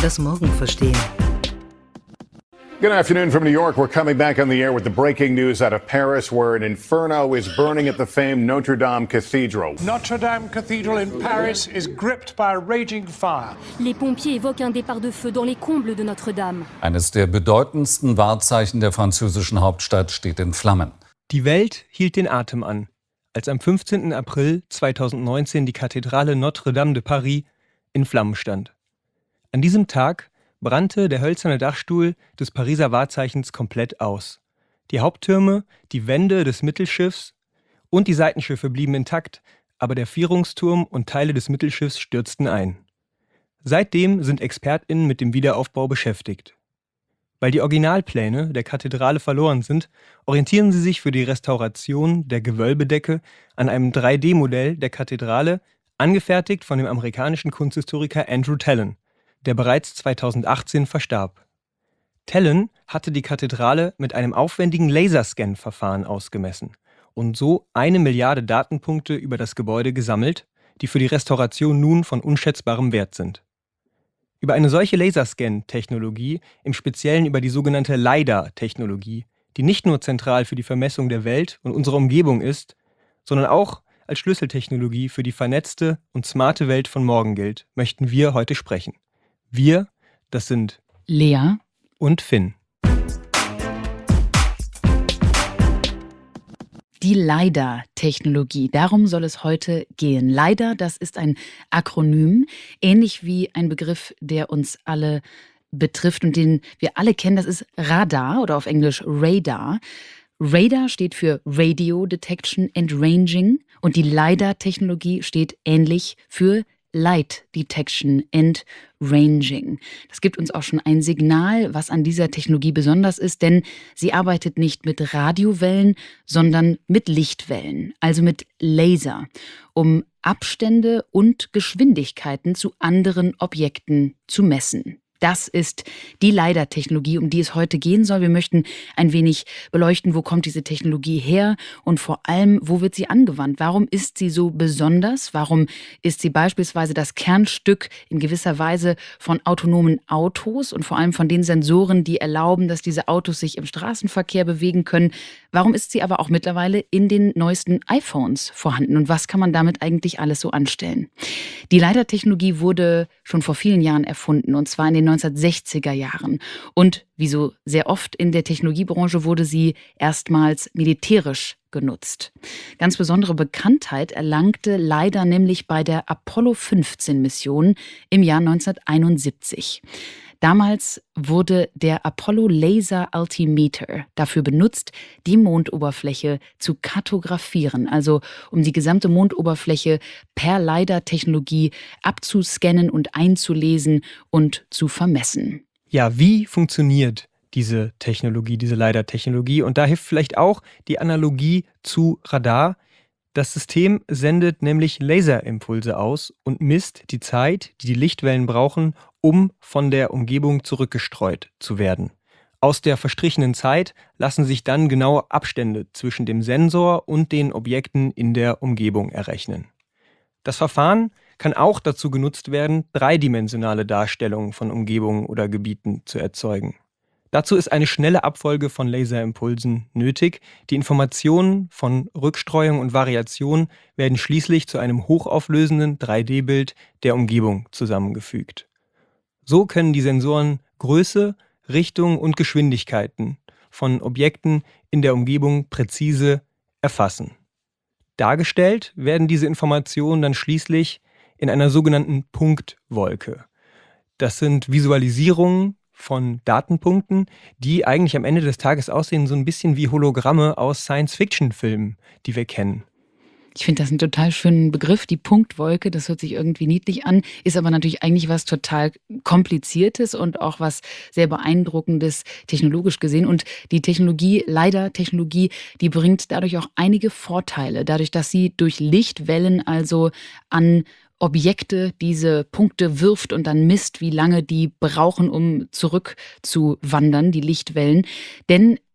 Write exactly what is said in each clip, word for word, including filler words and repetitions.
das Morgen verstehen. Good afternoon from New York. We're coming back on the air with the breaking news out of Paris, where an inferno is burning at the famed Notre Dame Cathedral. Notre Dame Cathedral in Paris is gripped by a raging fire. Les pompiers évoquent un départ de feu dans les combles de Notre-Dame. Eines der bedeutendsten Wahrzeichen der französischen Hauptstadt steht in Flammen. Die Welt hielt den Atem an, als am fünfzehnten April zweitausendneunzehn die Kathedrale Notre-Dame de Paris in Flammen stand. An diesem Tag brannte der hölzerne Dachstuhl des Pariser Wahrzeichens komplett aus. Die Haupttürme, die Wände des Mittelschiffs und die Seitenschiffe blieben intakt, aber der Vierungsturm und Teile des Mittelschiffs stürzten ein. Seitdem sind ExpertInnen mit dem Wiederaufbau beschäftigt. Weil die Originalpläne der Kathedrale verloren sind, orientieren sie sich für die Restauration der Gewölbedecke an einem drei D Modell der Kathedrale, angefertigt von dem amerikanischen Kunsthistoriker Andrew Tallon, der bereits zweitausendachtzehn verstarb. Tallon hatte die Kathedrale mit einem aufwendigen Laserscan-Verfahren ausgemessen und so eine Milliarde Datenpunkte über das Gebäude gesammelt, die für die Restauration nun von unschätzbarem Wert sind. Über eine solche Laserscan-Technologie, im Speziellen über die sogenannte LiDAR-Technologie, die nicht nur zentral für die Vermessung der Welt und unserer Umgebung ist, sondern auch als Schlüsseltechnologie für die vernetzte und smarte Welt von morgen gilt, möchten wir heute sprechen. Wir, das sind Lea und Finn. Die LiDAR-Technologie, darum soll es heute gehen. LiDAR, das ist ein Akronym, ähnlich wie ein Begriff, der uns alle betrifft und den wir alle kennen, das ist Radar oder auf Englisch Radar. Radar steht für Radio Detection and Ranging und die LiDAR-Technologie steht ähnlich für Light Detection and Ranging. Das gibt uns auch schon ein Signal, was an dieser Technologie besonders ist, denn sie arbeitet nicht mit Radiowellen, sondern mit Lichtwellen, also mit Laser, um Abstände und Geschwindigkeiten zu anderen Objekten zu messen. Das ist die LiDAR-Technologie, um die es heute gehen soll. Wir möchten ein wenig beleuchten, wo kommt diese Technologie her und vor allem, wo wird sie angewandt? Warum ist sie so besonders? Warum ist sie beispielsweise das Kernstück in gewisser Weise von autonomen Autos und vor allem von den Sensoren, die erlauben, dass diese Autos sich im Straßenverkehr bewegen können? Warum ist sie aber auch mittlerweile in den neuesten iPhones vorhanden? Und was kann man damit eigentlich alles so anstellen? Die LiDAR-Technologie wurde schon vor vielen Jahren erfunden, und zwar in den neunzehnhundertsechziger Jahren. Und wie so sehr oft in der Technologiebranche wurde sie erstmals militärisch genutzt. Ganz besondere Bekanntheit erlangte LiDAR nämlich bei der Apollo fünfzehn Mission im Jahr neunzehnhunderteinundsiebzig. Damals wurde der Apollo Laser Altimeter dafür benutzt, die Mondoberfläche zu kartografieren, also um die gesamte Mondoberfläche per LiDAR-Technologie abzuscannen und einzulesen und zu vermessen. Ja, wie funktioniert diese Technologie, diese LiDAR-Technologie? Und da hilft vielleicht auch die Analogie zu Radar. Das System sendet nämlich Laserimpulse aus und misst die Zeit, die die Lichtwellen brauchen, um von der Umgebung zurückgestreut zu werden. Aus der verstrichenen Zeit lassen sich dann genaue Abstände zwischen dem Sensor und den Objekten in der Umgebung errechnen. Das Verfahren kann auch dazu genutzt werden, dreidimensionale Darstellungen von Umgebungen oder Gebieten zu erzeugen. Dazu ist eine schnelle Abfolge von Laserimpulsen nötig. Die Informationen von Rückstreuung und Variation werden schließlich zu einem hochauflösenden drei D Bild der Umgebung zusammengefügt. So können die Sensoren Größe, Richtung und Geschwindigkeiten von Objekten in der Umgebung präzise erfassen. Dargestellt werden diese Informationen dann schließlich in einer sogenannten Punktwolke. Das sind Visualisierungen von Datenpunkten, die eigentlich am Ende des Tages aussehen so ein bisschen wie Hologramme aus Science-Fiction-Filmen, die wir kennen. Ich finde das einen total schönen Begriff, die Punktwolke, das hört sich irgendwie niedlich an, ist aber natürlich eigentlich was total Kompliziertes und auch was sehr Beeindruckendes technologisch gesehen. Und die Technologie, LiDAR-Technologie, die bringt dadurch auch einige Vorteile, dadurch, dass sie durch Lichtwellen also an Objekte diese Punkte wirft und dann misst, wie lange die brauchen, um zurückzuwandern, die Lichtwellen. Denn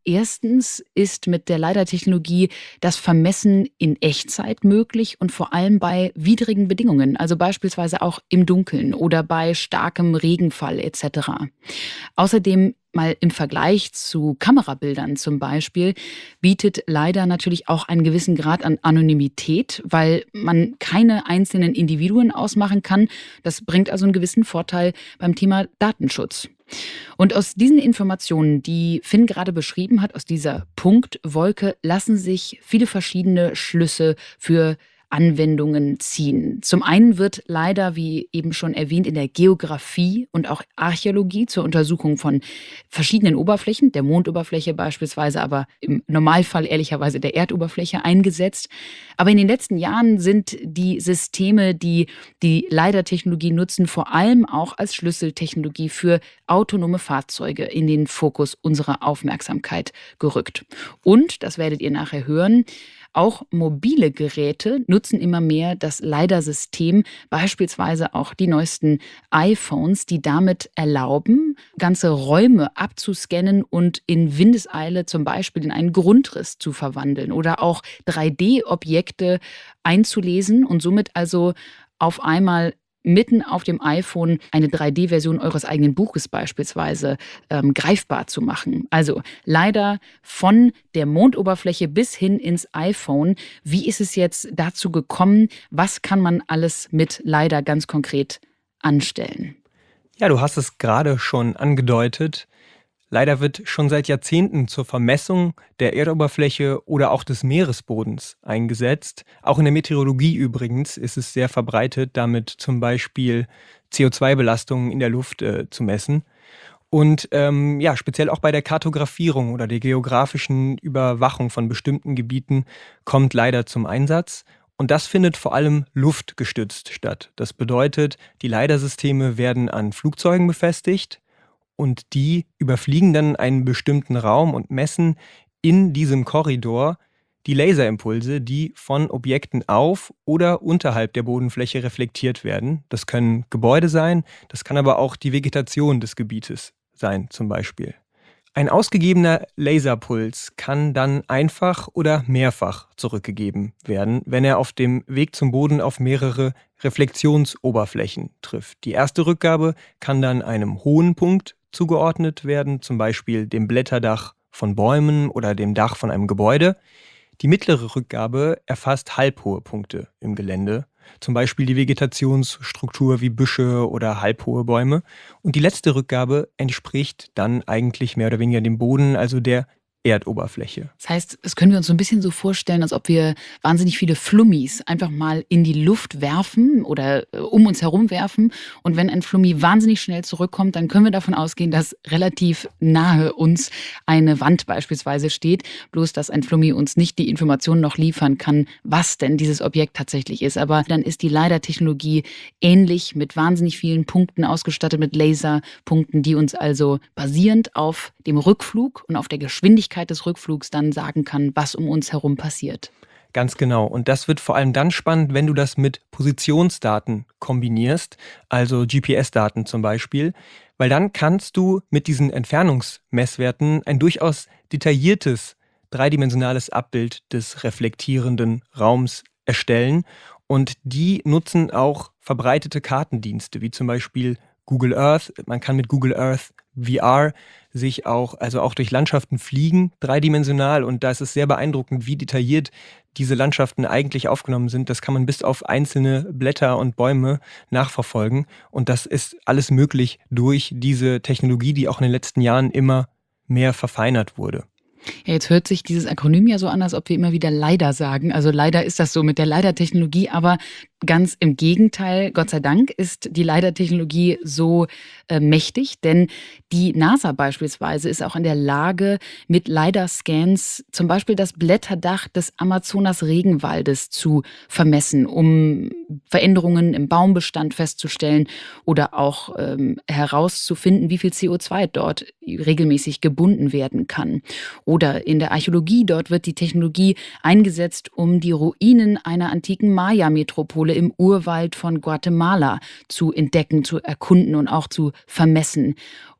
Erstens ist mit der LiDAR-Technologie das Vermessen in Echtzeit möglich und vor allem bei widrigen Bedingungen, also beispielsweise auch im Dunkeln oder bei starkem Regenfall et cetera. Außerdem mal im Vergleich zu Kamerabildern zum Beispiel, bietet LiDAR natürlich auch einen gewissen Grad an Anonymität, weil man keine einzelnen Individuen ausmachen kann. Das bringt also einen gewissen Vorteil beim Thema Datenschutz. Und aus diesen Informationen, die Finn gerade beschrieben hat, aus dieser Punktwolke, lassen sich viele verschiedene Schlüsse für Anwendungen ziehen. Zum einen wird LiDAR, wie eben schon erwähnt, in der Geografie und auch Archäologie zur Untersuchung von verschiedenen Oberflächen, der Mondoberfläche beispielsweise, aber im Normalfall ehrlicherweise der Erdoberfläche eingesetzt. Aber in den letzten Jahren sind die Systeme, die die LiDAR-Technologie nutzen, vor allem auch als Schlüsseltechnologie für autonome Fahrzeuge in den Fokus unserer Aufmerksamkeit gerückt. Und, das werdet ihr nachher hören, auch mobile Geräte nutzen immer mehr das LiDAR-System, beispielsweise auch die neuesten iPhones, die damit erlauben, ganze Räume abzuscannen und in Windeseile zum Beispiel in einen Grundriss zu verwandeln oder auch drei D-Objekte einzulesen und somit also auf einmal mitten auf dem iPhone eine drei D-Version eures eigenen Buches beispielsweise ähm, greifbar zu machen. Also LiDAR von der Mondoberfläche bis hin ins iPhone. Wie ist es jetzt dazu gekommen? Was kann man alles mit LiDAR ganz konkret anstellen? Ja, du hast es gerade schon angedeutet. LiDAR wird schon seit Jahrzehnten zur Vermessung der Erdoberfläche oder auch des Meeresbodens eingesetzt. Auch in der Meteorologie übrigens ist es sehr verbreitet, damit zum Beispiel C O zwei Belastungen in der Luft äh, zu messen. Und ähm, ja, speziell auch bei der Kartografierung oder der geografischen Überwachung von bestimmten Gebieten kommt LiDAR zum Einsatz. Und das findet vor allem luftgestützt statt. Das bedeutet, die LiDAR-Systeme werden an Flugzeugen befestigt. Und die überfliegen dann einen bestimmten Raum und messen in diesem Korridor die Laserimpulse, die von Objekten auf oder unterhalb der Bodenfläche reflektiert werden. Das können Gebäude sein, das kann aber auch die Vegetation des Gebietes sein zum Beispiel. Ein ausgegebener Laserpuls kann dann einfach oder mehrfach zurückgegeben werden, wenn er auf dem Weg zum Boden auf mehrere Reflexionsoberflächen trifft. Die erste Rückgabe kann dann einem hohen Punkt zugeordnet werden, zum Beispiel dem Blätterdach von Bäumen oder dem Dach von einem Gebäude. Die mittlere Rückgabe erfasst halbhohe Punkte im Gelände, zum Beispiel die Vegetationsstruktur wie Büsche oder halbhohe Bäume. Und die letzte Rückgabe entspricht dann eigentlich mehr oder weniger dem Boden, also der Erdoberfläche. Das heißt, das können wir uns so ein bisschen so vorstellen, als ob wir wahnsinnig viele Flummis einfach mal in die Luft werfen oder äh, um uns herum werfen. Und wenn ein Flummi wahnsinnig schnell zurückkommt, dann können wir davon ausgehen, dass relativ nahe uns eine Wand beispielsweise steht. Bloß, dass ein Flummi uns nicht die Informationen noch liefern kann, was denn dieses Objekt tatsächlich ist. Aber dann ist die LiDAR-Technologie ähnlich mit wahnsinnig vielen Punkten ausgestattet, mit Laserpunkten, die uns also basierend auf dem Rückflug und auf der Geschwindigkeit des Rückflugs dann sagen kann, was um uns herum passiert. Ganz genau. Und das wird vor allem dann spannend, wenn du das mit Positionsdaten kombinierst, also G P S-Daten zum Beispiel, weil dann kannst du mit diesen Entfernungsmesswerten ein durchaus detailliertes, dreidimensionales Abbild des reflektierenden Raums erstellen. Und die nutzen auch verbreitete Kartendienste, wie zum Beispiel Google Earth. Man kann mit Google Earth V R sich auch, also auch durch Landschaften fliegen, dreidimensional. Und da ist es sehr beeindruckend, wie detailliert diese Landschaften eigentlich aufgenommen sind. Das kann man bis auf einzelne Blätter und Bäume nachverfolgen. Und das ist alles möglich durch diese Technologie, die auch in den letzten Jahren immer mehr verfeinert wurde. Ja, jetzt hört sich dieses Akronym ja so an, als ob wir immer wieder LiDAR sagen. Also leider ist das so mit der LiDAR-Technologie, aber ganz im Gegenteil, Gott sei Dank, ist die LiDAR-Technologie so äh, mächtig, denn die NASA beispielsweise ist auch in der Lage, mit LiDAR-Scans zum Beispiel das Blätterdach des Amazonas-Regenwaldes zu vermessen, um Veränderungen im Baumbestand festzustellen oder auch ähm, herauszufinden, wie viel C O zwei dort regelmäßig gebunden werden kann. Oder in der Archäologie, dort wird die Technologie eingesetzt, um die Ruinen einer antiken Maya-Metropole im Urwald von Guatemala zu entdecken, zu erkunden und auch zu vermessen.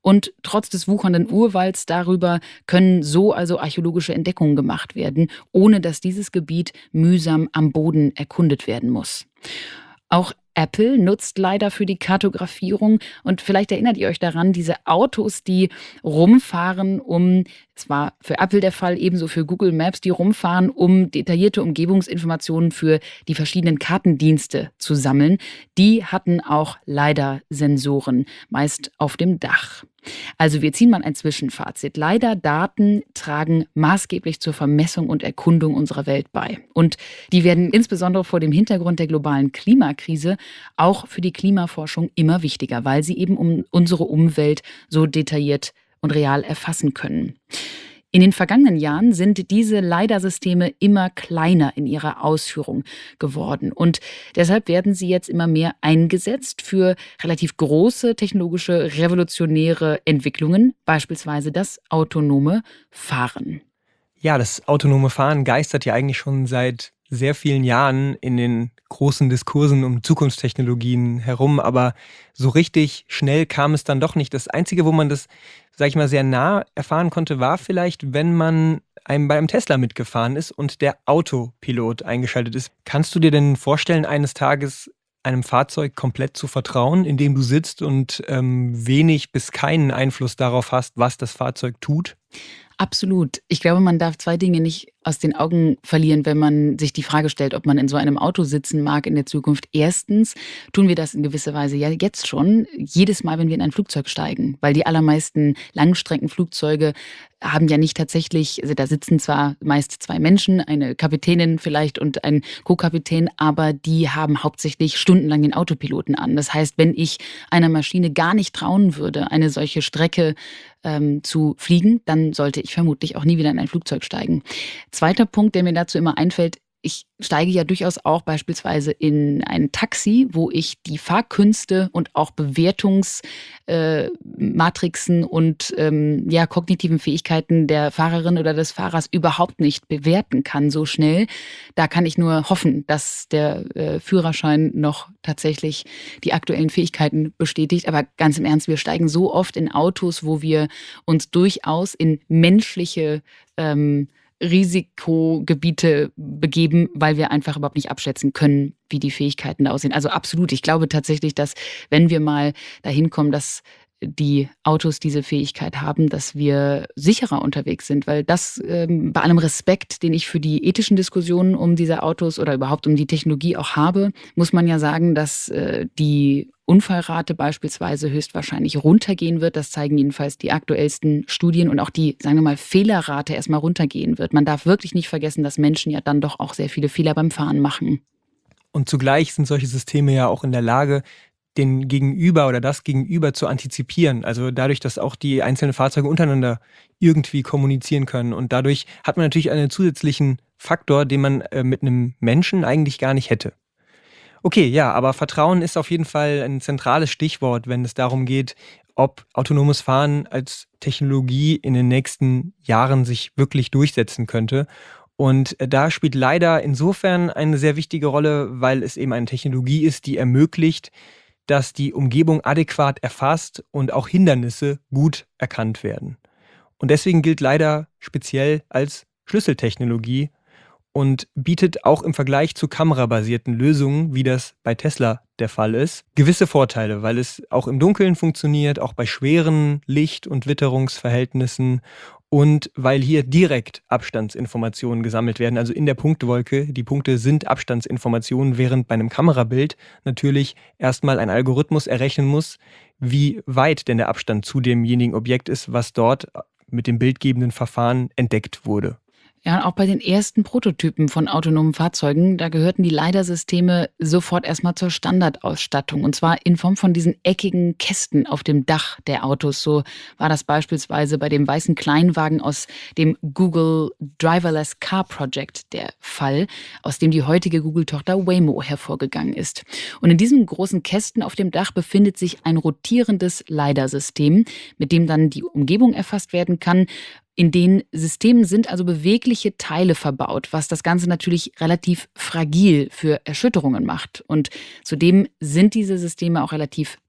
Und trotz des wuchernden Urwalds darüber können so also archäologische Entdeckungen gemacht werden, ohne dass dieses Gebiet mühsam am Boden erkundet werden muss. Auch Apple nutzt leider für die Kartografierung und vielleicht erinnert ihr euch daran, diese Autos, die rumfahren, um, es war für Apple der Fall, ebenso für Google Maps, die rumfahren, um detaillierte Umgebungsinformationen für die verschiedenen Kartendienste zu sammeln, die hatten auch leider Sensoren, meist auf dem Dach. Also wir ziehen mal ein Zwischenfazit. Leider, Daten tragen maßgeblich zur Vermessung und Erkundung unserer Welt bei. Und die werden insbesondere vor dem Hintergrund der globalen Klimakrise auch für die Klimaforschung immer wichtiger, weil sie eben um unsere Umwelt so detailliert und real erfassen können. In den vergangenen Jahren sind diese LiDAR-Systeme immer kleiner in ihrer Ausführung geworden. Und deshalb werden sie jetzt immer mehr eingesetzt für relativ große technologische, revolutionäre Entwicklungen, beispielsweise das autonome Fahren. Ja, das autonome Fahren geistert ja eigentlich schon seit sehr vielen Jahren in den großen Diskursen um Zukunftstechnologien herum, aber so richtig schnell kam es dann doch nicht. Das Einzige, wo man das, sag ich mal, sehr nah erfahren konnte, war vielleicht, wenn man einem bei einem Tesla mitgefahren ist und der Autopilot eingeschaltet ist. Kannst du dir denn vorstellen, eines Tages einem Fahrzeug komplett zu vertrauen, in dem du sitzt und ähm, wenig bis keinen Einfluss darauf hast, was das Fahrzeug tut? Absolut. Ich glaube, man darf zwei Dinge nicht aus den Augen verlieren, wenn man sich die Frage stellt, ob man in so einem Auto sitzen mag in der Zukunft. Erstens tun wir das in gewisser Weise ja jetzt schon, jedes Mal, wenn wir in ein Flugzeug steigen, weil die allermeisten Langstreckenflugzeuge haben ja nicht tatsächlich, also da sitzen zwar meist zwei Menschen, eine Kapitänin vielleicht und ein Co-Kapitän, aber die haben hauptsächlich stundenlang den Autopiloten an. Das heißt, wenn ich einer Maschine gar nicht trauen würde, eine solche Strecke ähm, zu fliegen, dann sollte ich vermutlich auch nie wieder in ein Flugzeug steigen. Zweiter Punkt, der mir dazu immer einfällt: Ich steige ja durchaus auch beispielsweise in ein Taxi, wo ich die Fahrkünste und auch Bewertungsmatrixen äh, und ähm, ja, kognitiven Fähigkeiten der Fahrerin oder des Fahrers überhaupt nicht bewerten kann so schnell. Da kann ich nur hoffen, dass der äh, Führerschein noch tatsächlich die aktuellen Fähigkeiten bestätigt. Aber ganz im Ernst, wir steigen so oft in Autos, wo wir uns durchaus in menschliche ähm, Risikogebiete begeben, weil wir einfach überhaupt nicht abschätzen können, wie die Fähigkeiten da aussehen. Also absolut. Ich glaube tatsächlich, dass wenn wir mal dahin kommen, dass die Autos diese Fähigkeit haben, dass wir sicherer unterwegs sind, weil das ähm, bei allem Respekt, den ich für die ethischen Diskussionen um diese Autos oder überhaupt um die Technologie auch habe, muss man ja sagen, dass äh, die Unfallrate beispielsweise höchstwahrscheinlich runtergehen wird. Das zeigen jedenfalls die aktuellsten Studien und auch die, sagen wir mal, Fehlerrate erstmal runtergehen wird. Man darf wirklich nicht vergessen, dass Menschen ja dann doch auch sehr viele Fehler beim Fahren machen. Und zugleich sind solche Systeme ja auch in der Lage, den Gegenüber oder das Gegenüber zu antizipieren. Also dadurch, dass auch die einzelnen Fahrzeuge untereinander irgendwie kommunizieren können. Und dadurch hat man natürlich einen zusätzlichen Faktor, den man äh, mit einem Menschen eigentlich gar nicht hätte. Okay, ja, aber Vertrauen ist auf jeden Fall ein zentrales Stichwort, wenn es darum geht, ob autonomes Fahren als Technologie in den nächsten Jahren sich wirklich durchsetzen könnte. Und da spielt LiDAR insofern eine sehr wichtige Rolle, weil es eben eine Technologie ist, die ermöglicht, dass die Umgebung adäquat erfasst und auch Hindernisse gut erkannt werden. Und deswegen gilt LiDAR speziell als Schlüsseltechnologie und bietet auch im Vergleich zu kamerabasierten Lösungen, wie das bei Tesla der Fall ist, gewisse Vorteile, weil es auch im Dunkeln funktioniert, auch bei schweren Licht- und Witterungsverhältnissen und weil hier direkt Abstandsinformationen gesammelt werden, also in der Punktewolke. Die Punkte sind Abstandsinformationen, während bei einem Kamerabild natürlich erstmal ein Algorithmus errechnen muss, wie weit denn der Abstand zu demjenigen Objekt ist, was dort mit dem bildgebenden Verfahren entdeckt wurde. Ja, und auch bei den ersten Prototypen von autonomen Fahrzeugen, da gehörten die LiDAR-Systeme sofort erstmal zur Standardausstattung. Und zwar in Form von diesen eckigen Kästen auf dem Dach der Autos. So war das beispielsweise bei dem weißen Kleinwagen aus dem Google Driverless Car Project der Fall, aus dem die heutige Google-Tochter Waymo hervorgegangen ist. Und in diesen großen Kästen auf dem Dach befindet sich ein rotierendes LiDAR-System, mit dem dann die Umgebung erfasst werden kann. In den Systemen sind also bewegliche Teile verbaut, was das Ganze natürlich relativ fragil für Erschütterungen macht. Und zudem sind diese Systeme auch relativ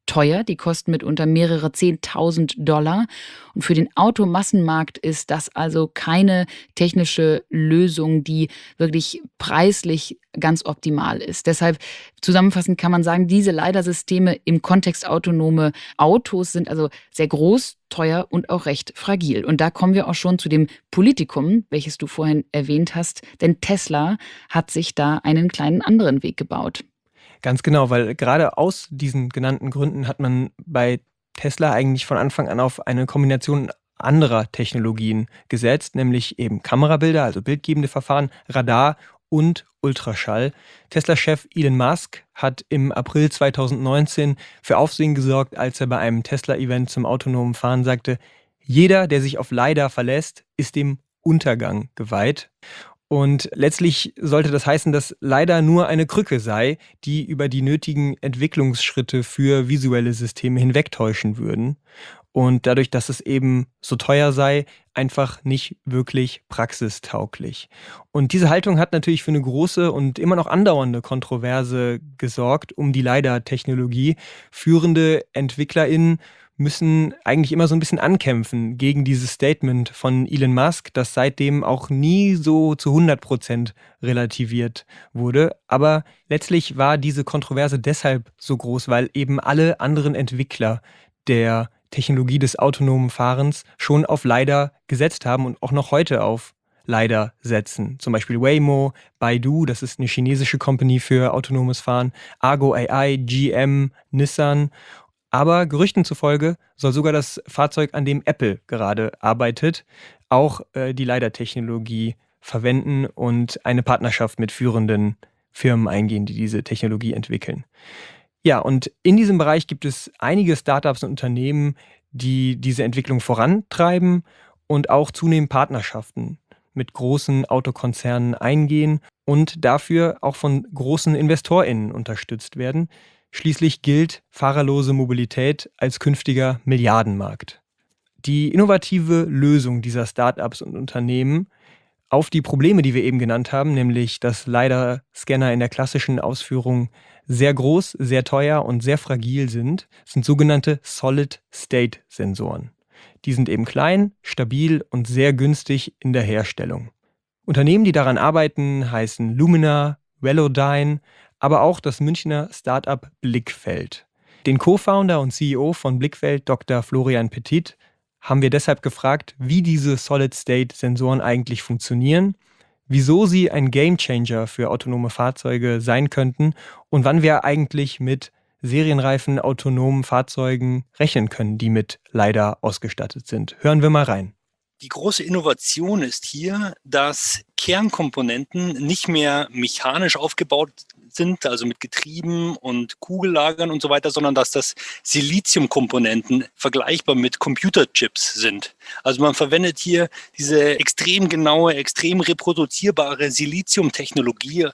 teuer. Die kosten mitunter mehrere zehntausend Dollar. Und für den Automassenmarkt ist das also keine technische Lösung, die wirklich preislich ganz optimal ist. Deshalb zusammenfassend kann man sagen, diese LiDAR-Systeme im Kontext autonome Autos sind also sehr groß, teuer und auch recht fragil. Und da kommen wir auch schon zu dem Politikum, welches du vorhin erwähnt hast. Denn Tesla hat sich da einen kleinen anderen Weg gebaut. Ganz genau, weil gerade aus diesen genannten Gründen hat man bei Tesla eigentlich von Anfang an auf eine Kombination anderer Technologien gesetzt, nämlich eben Kamerabilder, also bildgebende Verfahren, Radar und Ultraschall. Tesla-Chef Elon Musk hat im April zweitausendneunzehn für Aufsehen gesorgt, als er bei einem Tesla-Event zum autonomen Fahren sagte, jeder, der sich auf LiDAR verlässt, ist dem Untergang geweiht. Und letztlich sollte das heißen, dass LiDAR nur eine Krücke sei, die über die nötigen Entwicklungsschritte für visuelle Systeme hinwegtäuschen würden. Und dadurch, dass es eben so teuer sei, einfach nicht wirklich praxistauglich. Und diese Haltung hat natürlich für eine große und immer noch andauernde Kontroverse gesorgt um die LiDAR-Technologie. Führende EntwicklerInnen müssen eigentlich immer so ein bisschen ankämpfen gegen dieses Statement von Elon Musk, das seitdem auch nie so zu hundert Prozent relativiert wurde. Aber letztlich war diese Kontroverse deshalb so groß, weil eben alle anderen Entwickler der Technologie des autonomen Fahrens schon auf LiDAR gesetzt haben und auch noch heute auf LiDAR setzen. Zum Beispiel Waymo, Baidu, das ist eine chinesische Company für autonomes Fahren, Argo A I, G M, Nissan. Aber Gerüchten zufolge soll sogar das Fahrzeug, an dem Apple gerade arbeitet, auch äh, die LiDAR-Technologie verwenden und eine Partnerschaft mit führenden Firmen eingehen, die diese Technologie entwickeln. Ja, und in diesem Bereich gibt es einige Startups und Unternehmen, die diese Entwicklung vorantreiben und auch zunehmend Partnerschaften mit großen Autokonzernen eingehen und dafür auch von großen InvestorInnen unterstützt werden. Schließlich gilt fahrerlose Mobilität als künftiger Milliardenmarkt. Die innovative Lösung dieser Startups und Unternehmen auf die Probleme, die wir eben genannt haben, nämlich dass LiDAR-Scanner in der klassischen Ausführung sehr groß, sehr teuer und sehr fragil sind, sind sogenannte Solid-State-Sensoren. Die sind eben klein, stabil und sehr günstig in der Herstellung. Unternehmen, die daran arbeiten, heißen Lumina, Velodyne, aber auch das Münchner Startup Blickfeld. Den Co-Founder und C E O von Blickfeld, Doktor Florian Petit, haben wir deshalb gefragt, wie diese Solid-State-Sensoren eigentlich funktionieren, wieso sie ein Gamechanger für autonome Fahrzeuge sein könnten und wann wir eigentlich mit serienreifen autonomen Fahrzeugen rechnen können, die mit LiDAR ausgestattet sind. Hören wir mal rein. Die große Innovation ist hier, dass Kernkomponenten nicht mehr mechanisch aufgebaut sind, also mit Getrieben und Kugellagern und so weiter, sondern dass das Siliziumkomponenten vergleichbar mit Computerchips sind. Also man verwendet hier diese extrem genaue, extrem reproduzierbare Siliziumtechnologie,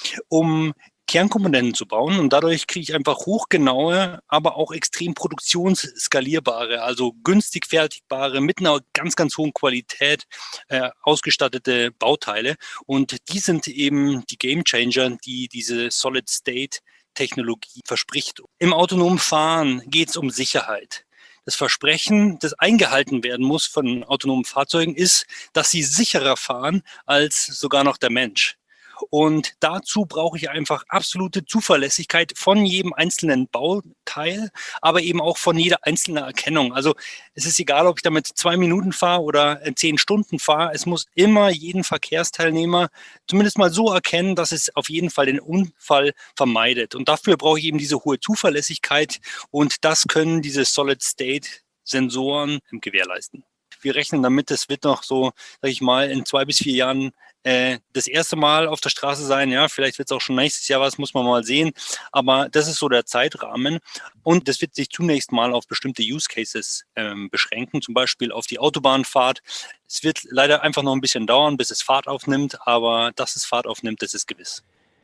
um Kernkomponenten zu bauen, und dadurch kriege ich einfach hochgenaue, aber auch extrem produktionsskalierbare, also günstig fertigbare, mit einer ganz, ganz hohen Qualität äh, ausgestattete Bauteile, und die sind eben die Gamechanger, die diese Solid-State-Technologie verspricht. Im autonomen Fahren geht es um Sicherheit. Das Versprechen, das eingehalten werden muss von autonomen Fahrzeugen, ist, dass sie sicherer fahren als sogar noch der Mensch. Und dazu brauche ich einfach absolute Zuverlässigkeit von jedem einzelnen Bauteil, aber eben auch von jeder einzelnen Erkennung. Also es ist egal, ob ich damit zwei Minuten fahre oder zehn Stunden fahre. Es muss immer jeden Verkehrsteilnehmer zumindest mal so erkennen, dass es auf jeden Fall den Unfall vermeidet. Und dafür brauche ich eben diese hohe Zuverlässigkeit, und das können diese Solid-State-Sensoren gewährleisten. Wir rechnen damit, es wird noch so, sage ich mal, in zwei bis vier Jahren äh, das erste Mal auf der Straße sein. Ja, vielleicht wird es auch schon nächstes Jahr was, muss man mal sehen. Aber das ist so der Zeitrahmen. Und das wird sich zunächst mal auf bestimmte Use Cases ähm, beschränken, zum Beispiel auf die Autobahnfahrt. Es wird leider einfach noch ein bisschen dauern, bis es Fahrt aufnimmt. Aber dass es Fahrt aufnimmt, das ist gewiss.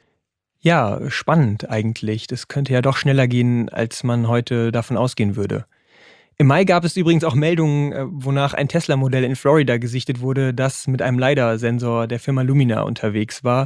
Ja, spannend eigentlich. Das könnte ja doch schneller gehen, als man heute davon ausgehen würde. Im Mai gab es übrigens auch Meldungen, wonach ein Tesla-Modell in Florida gesichtet wurde, das mit einem LiDAR-Sensor der Firma Lumina unterwegs war.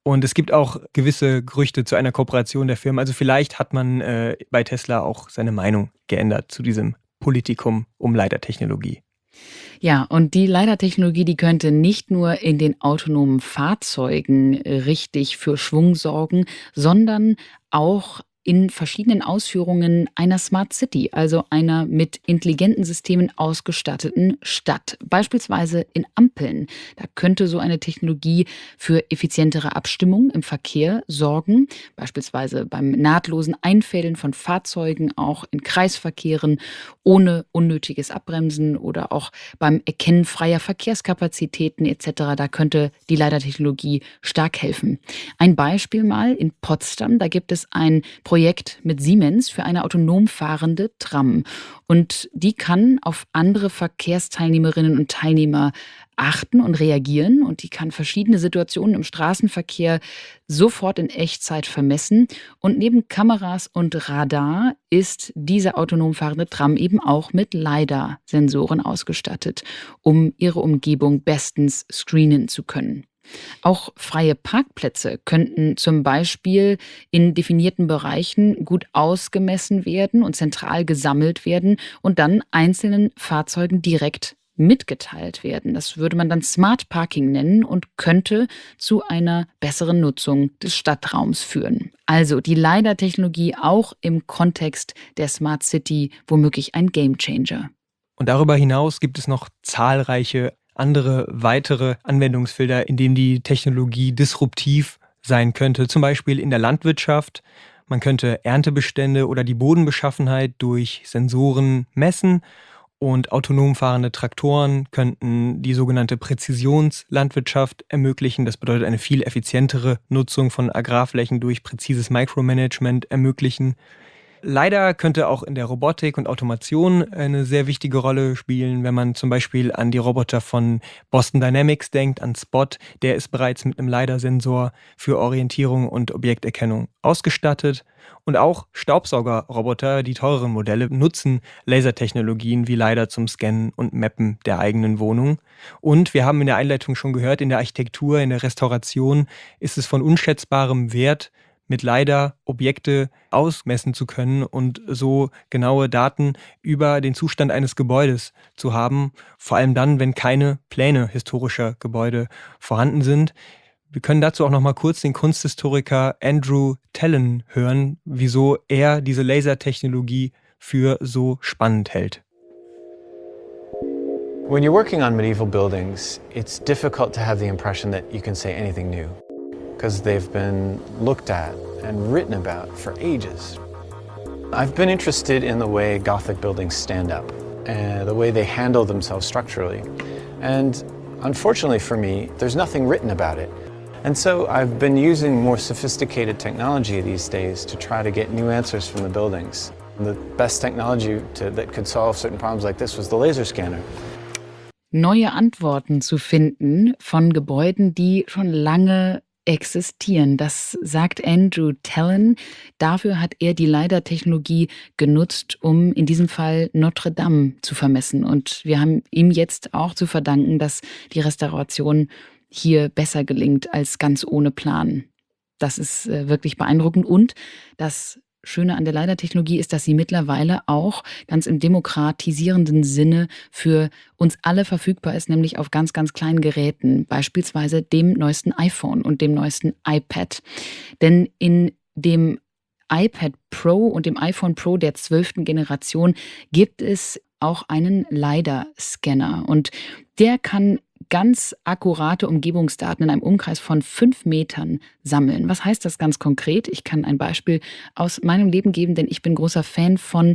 Und es gibt auch gewisse Gerüchte zu einer Kooperation der Firmen. Also vielleicht hat man äh, bei Tesla auch seine Meinung geändert zu diesem Politikum um LiDAR-Technologie. Ja, und die LiDAR-Technologie, die könnte nicht nur in den autonomen Fahrzeugen richtig für Schwung sorgen, sondern auch in verschiedenen Ausführungen einer Smart City, also einer mit intelligenten Systemen ausgestatteten Stadt. Beispielsweise in Ampeln. Da könnte so eine Technologie für effizientere Abstimmung im Verkehr sorgen. Beispielsweise beim nahtlosen Einfädeln von Fahrzeugen, auch in Kreisverkehren, ohne unnötiges Abbremsen oder auch beim Erkennen freier Verkehrskapazitäten et cetera. Da könnte die LiDAR-Technologie stark helfen. Ein Beispiel mal in Potsdam, da gibt es ein Projekt mit Siemens für eine autonom fahrende Tram. Und die kann auf andere Verkehrsteilnehmerinnen und Teilnehmer achten und reagieren. Und die kann verschiedene Situationen im Straßenverkehr sofort in Echtzeit vermessen. Und neben Kameras und Radar ist diese autonom fahrende Tram eben auch mit LiDAR-Sensoren ausgestattet, um ihre Umgebung bestens screenen zu können. Auch freie Parkplätze könnten zum Beispiel in definierten Bereichen gut ausgemessen werden und zentral gesammelt werden und dann einzelnen Fahrzeugen direkt mitgeteilt werden. Das würde man dann Smart Parking nennen und könnte zu einer besseren Nutzung des Stadtraums führen. Also die LiDAR-Technologie auch im Kontext der Smart City womöglich ein Gamechanger. Und darüber hinaus gibt es noch zahlreiche andere weitere Anwendungsfelder, in denen die Technologie disruptiv sein könnte. Zum Beispiel in der Landwirtschaft. Man könnte Erntebestände oder die Bodenbeschaffenheit durch Sensoren messen. Und autonom fahrende Traktoren könnten die sogenannte Präzisionslandwirtschaft ermöglichen. Das bedeutet eine viel effizientere Nutzung von Agrarflächen durch präzises Micromanagement ermöglichen. LiDAR könnte auch in der Robotik und Automation eine sehr wichtige Rolle spielen, wenn man zum Beispiel an die Roboter von Boston Dynamics denkt, an Spot. Der ist bereits mit einem LiDAR-Sensor für Orientierung und Objekterkennung ausgestattet. Und auch Staubsaugerroboter, die teureren Modelle, nutzen Lasertechnologien wie LiDAR zum Scannen und Mappen der eigenen Wohnung. Und wir haben in der Einleitung schon gehört, in der Architektur, in der Restauration ist es von unschätzbarem Wert, mit LiDAR Objekte ausmessen zu können und so genaue Daten über den Zustand eines Gebäudes zu haben, vor allem dann, wenn keine Pläne historischer Gebäude vorhanden sind. Wir können dazu auch noch mal kurz den Kunsthistoriker Andrew Tellen hören, wieso er diese Lasertechnologie für so spannend hält. When you're working on medieval buildings, it's difficult to have the impression that you can say anything new, because they've been looked at and written about for ages. I've been interested in the way Gothic buildings stand up, and the way they handle themselves structurally. And unfortunately for me, there's nothing written about it. And so I've been using more sophisticated technology these days to try to get new answers from the buildings. The best technology to, that could solve certain problems like this was the laser scanner. Neue Antworten zu finden von Gebäuden, die schon lange existieren. Das sagt Andrew Tellen. Dafür hat er die LiDAR-Technologie genutzt, um in diesem Fall Notre Dame zu vermessen. Und wir haben ihm jetzt auch zu verdanken, dass die Restauration hier besser gelingt als ganz ohne Plan. Das ist äh, wirklich beeindruckend. Und das Schöne an der LiDAR-Technologie ist, dass sie mittlerweile auch ganz im demokratisierenden Sinne für uns alle verfügbar ist, nämlich auf ganz, ganz kleinen Geräten, beispielsweise dem neuesten iPhone und dem neuesten iPad. Denn in dem iPad Pro und dem iPhone Pro der zwölften Generation gibt es auch einen LiDAR-Scanner und der kann ganz akkurate Umgebungsdaten in einem Umkreis von fünf Metern sammeln. Was heißt das ganz konkret? Ich kann ein Beispiel aus meinem Leben geben, denn ich bin großer Fan von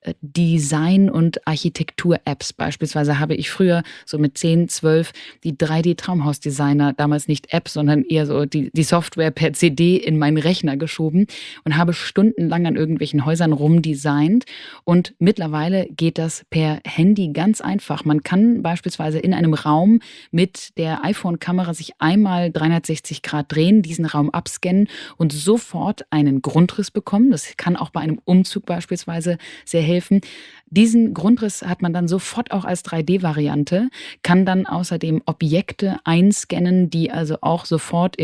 Design- und Architektur-Apps. Beispielsweise habe ich früher so mit zehn, zwölf die drei D-Traumhaus-Designer, damals nicht App, sondern eher so die, die Software per C D in meinen Rechner geschoben und habe stundenlang an irgendwelchen Häusern rumdesignt. Und mittlerweile geht das per Handy ganz einfach. Man kann beispielsweise in einem Raum mit der iPhone-Kamera sich einmal dreihundertsechzig Grad drehen, diesen Raum abscannen und sofort einen Grundriss bekommen. Das kann auch bei einem Umzug beispielsweise sehr helfen. Diesen Grundriss hat man dann sofort auch als drei D-Variante, kann dann außerdem Objekte einscannen, die also auch sofort im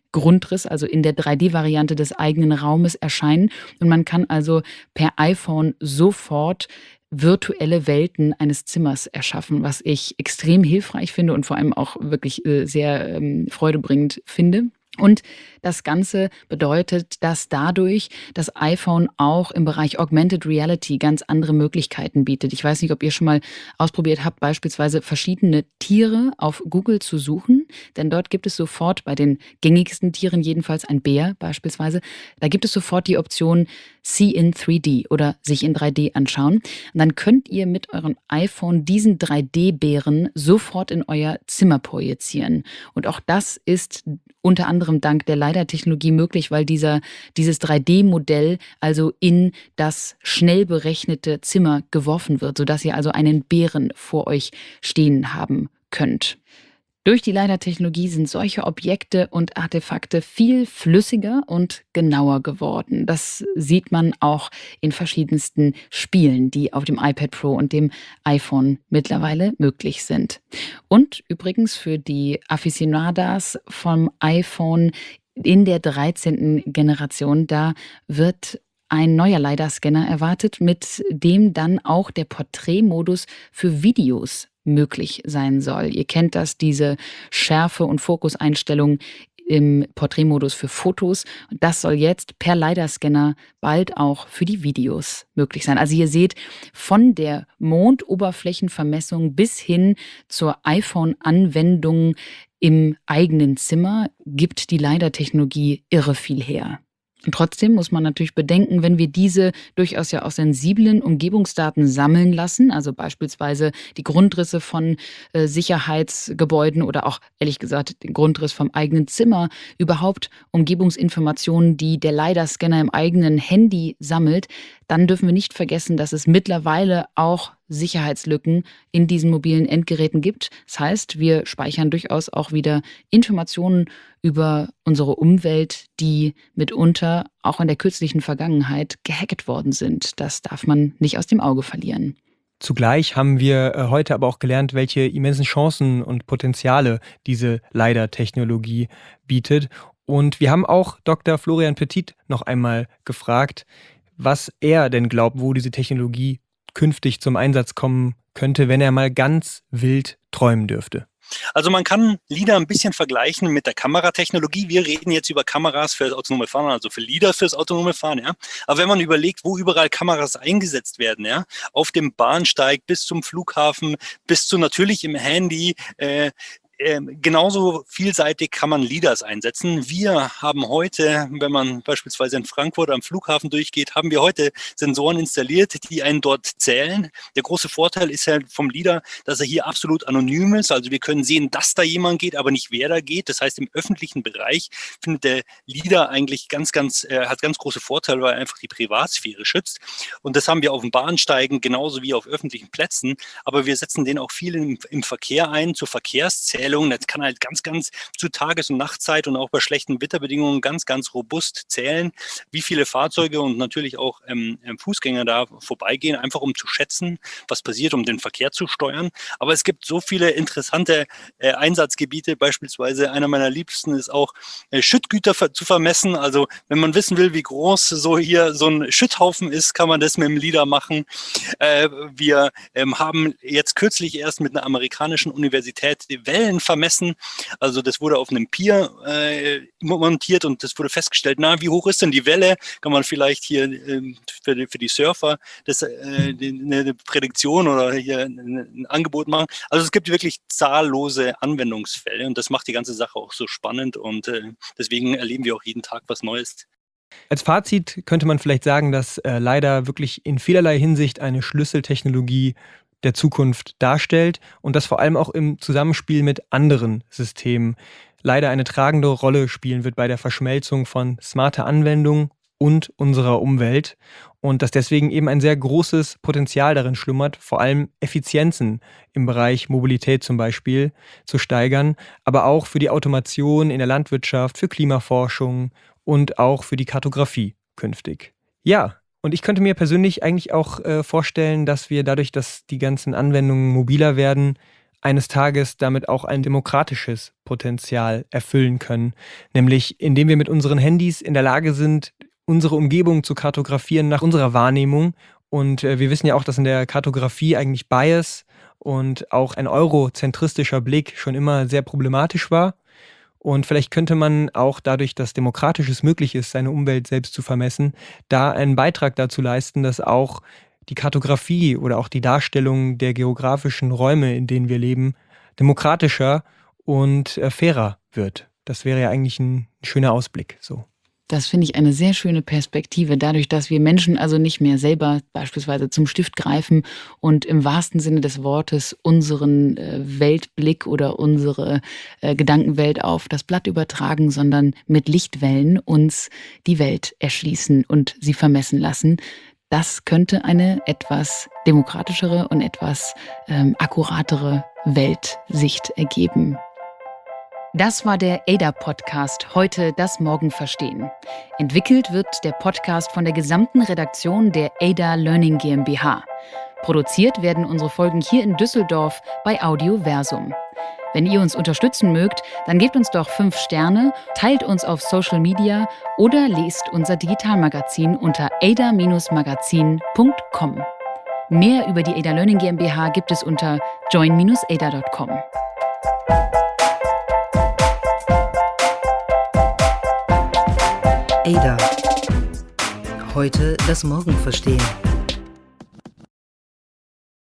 Grundriss, also in der drei D-Variante des eigenen Raumes erscheinen. Und man kann also per iPhone sofort virtuelle Welten eines Zimmers erschaffen, was ich extrem hilfreich finde und vor allem auch wirklich äh, sehr ähm, freudebringend finde. Und das Ganze bedeutet, dass dadurch das iPhone auch im Bereich Augmented Reality ganz andere Möglichkeiten bietet. Ich weiß nicht, ob ihr schon mal ausprobiert habt, beispielsweise verschiedene Tiere auf Google zu suchen, denn dort gibt es sofort bei den gängigsten Tieren, jedenfalls ein Bär beispielsweise, da gibt es sofort die Option See in drei D oder sich in drei D anschauen. Und dann könnt ihr mit eurem iPhone diesen drei D-Bären sofort in euer Zimmer projizieren. Und auch das ist unter anderem dank der LiDAR-Technologie möglich, weil dieser, dieses drei D-Modell also in das schnell berechnete Zimmer geworfen wird, sodass ihr also einen Bären vor euch stehen haben könnt. Durch die LiDAR-Technologie sind solche Objekte und Artefakte viel flüssiger und genauer geworden. Das sieht man auch in verschiedensten Spielen, die auf dem iPad Pro und dem iPhone mittlerweile möglich sind. Und übrigens für die Aficionadas vom iPhone in der dreizehnten Generation, da wird ein neuer LiDAR-Scanner erwartet, mit dem dann auch der Porträtmodus für Videos möglich sein soll. Ihr kennt das, diese Schärfe- und Fokuseinstellung im Porträtmodus für Fotos. Das soll jetzt per LiDAR-Scanner bald auch für die Videos möglich sein. Also ihr seht, von der Mondoberflächenvermessung bis hin zur iPhone-Anwendung im eigenen Zimmer gibt die LiDAR-Technologie irre viel her. Und trotzdem muss man natürlich bedenken, wenn wir diese durchaus ja auch sensiblen Umgebungsdaten sammeln lassen, also beispielsweise die Grundrisse von äh, Sicherheitsgebäuden oder auch, ehrlich gesagt, den Grundriss vom eigenen Zimmer, überhaupt Umgebungsinformationen, die der LiDAR-Scanner im eigenen Handy sammelt, dann dürfen wir nicht vergessen, dass es mittlerweile auch Sicherheitslücken in diesen mobilen Endgeräten gibt. Das heißt, wir speichern durchaus auch wieder Informationen über unsere Umwelt, die mitunter auch in der kürzlichen Vergangenheit gehackt worden sind. Das darf man nicht aus dem Auge verlieren. Zugleich haben wir äh, heute aber auch gelernt, welche immensen Chancen und Potenziale diese LiDAR-Technologie bietet. Und wir haben auch Doktor Florian Petit noch einmal gefragt, was er denn glaubt, wo diese Technologie künftig zum Einsatz kommen könnte, wenn er mal ganz wild träumen dürfte. Also man kann LiDAR ein bisschen vergleichen mit der Kameratechnologie. Wir reden jetzt über Kameras für das autonome Fahren, also für LiDAR fürs autonome Fahren. Ja. Aber wenn man überlegt, wo überall Kameras eingesetzt werden, ja, auf dem Bahnsteig bis zum Flughafen, bis zu natürlich im Handy, äh, Ähm, genauso vielseitig kann man LiDARs einsetzen. Wir haben heute, wenn man beispielsweise in Frankfurt am Flughafen durchgeht, haben wir heute Sensoren installiert, die einen dort zählen. Der große Vorteil ist ja vom LiDAR, dass er hier absolut anonym ist. Also wir können sehen, dass da jemand geht, aber nicht wer da geht. Das heißt, im öffentlichen Bereich findet der LiDAR eigentlich ganz, ganz, äh, hat ganz große Vorteile, weil er einfach die Privatsphäre schützt. Und das haben wir auf den Bahnsteigen genauso wie auf öffentlichen Plätzen. Aber wir setzen den auch viel im, im Verkehr ein, zur Verkehrszählung. Das kann halt ganz, ganz zu Tages- und Nachtzeit und auch bei schlechten Wetterbedingungen ganz, ganz robust zählen, wie viele Fahrzeuge und natürlich auch ähm, Fußgänger da vorbeigehen, einfach um zu schätzen, was passiert, um den Verkehr zu steuern. Aber es gibt so viele interessante äh, Einsatzgebiete, beispielsweise einer meiner liebsten ist auch äh, Schüttgüter ver- zu vermessen. Also wenn man wissen will, wie groß so hier so ein Schütthaufen ist, kann man das mit dem LiDAR machen. Äh, wir ähm, haben jetzt kürzlich erst mit einer amerikanischen Universität die Wellen vermessen. Also das wurde auf einem Pier äh, montiert und das wurde festgestellt, na, wie hoch ist denn die Welle? Kann man vielleicht hier äh, für, die, für die Surfer das, äh, die, eine Prädiktion oder hier ein, ein Angebot machen. Also es gibt wirklich zahllose Anwendungsfälle und das macht die ganze Sache auch so spannend und äh, deswegen erleben wir auch jeden Tag was Neues. Als Fazit könnte man vielleicht sagen, dass äh, LiDAR wirklich in vielerlei Hinsicht eine Schlüsseltechnologie der Zukunft darstellt und das vor allem auch im Zusammenspiel mit anderen Systemen leider eine tragende Rolle spielen wird bei der Verschmelzung von smarter Anwendung und unserer Umwelt und dass deswegen eben ein sehr großes Potenzial darin schlummert, vor allem Effizienzen im Bereich Mobilität zum Beispiel zu steigern, aber auch für die Automation in der Landwirtschaft, für Klimaforschung und auch für die Kartografie künftig. Ja, und ich könnte mir persönlich eigentlich auch äh, vorstellen, dass wir dadurch, dass die ganzen Anwendungen mobiler werden, eines Tages damit auch ein demokratisches Potenzial erfüllen können. Nämlich indem wir mit unseren Handys in der Lage sind, unsere Umgebung zu kartografieren nach unserer Wahrnehmung. Und äh, wir wissen ja auch, dass in der Kartografie eigentlich Bias und auch ein eurozentristischer Blick schon immer sehr problematisch war. Und vielleicht könnte man auch dadurch, dass Demokratisches möglich ist, seine Umwelt selbst zu vermessen, da einen Beitrag dazu leisten, dass auch die Kartografie oder auch die Darstellung der geografischen Räume, in denen wir leben, demokratischer und äh, fairer wird. Das wäre ja eigentlich ein schöner Ausblick. So. Das finde ich eine sehr schöne Perspektive, dadurch, dass wir Menschen also nicht mehr selber beispielsweise zum Stift greifen und im wahrsten Sinne des Wortes unseren äh, Weltblick oder unsere äh, Gedankenwelt auf das Blatt übertragen, sondern mit Lichtwellen uns die Welt erschließen und sie vermessen lassen. Das könnte eine etwas demokratischere und etwas ähm, akkuratere Weltsicht ergeben. Das war der A D A-Podcast, heute das Morgen verstehen. Entwickelt wird der Podcast von der gesamten Redaktion der A D A Learning GmbH. Produziert werden unsere Folgen hier in Düsseldorf bei Audioversum. Wenn ihr uns unterstützen mögt, dann gebt uns doch fünf Sterne, teilt uns auf Social Media oder lest unser Digitalmagazin unter a d a Bindestrich magazin punkt com. Mehr über die A D A Learning GmbH gibt es unter join Bindestrich a d a punkt com. A D A. Heute das Morgen verstehen.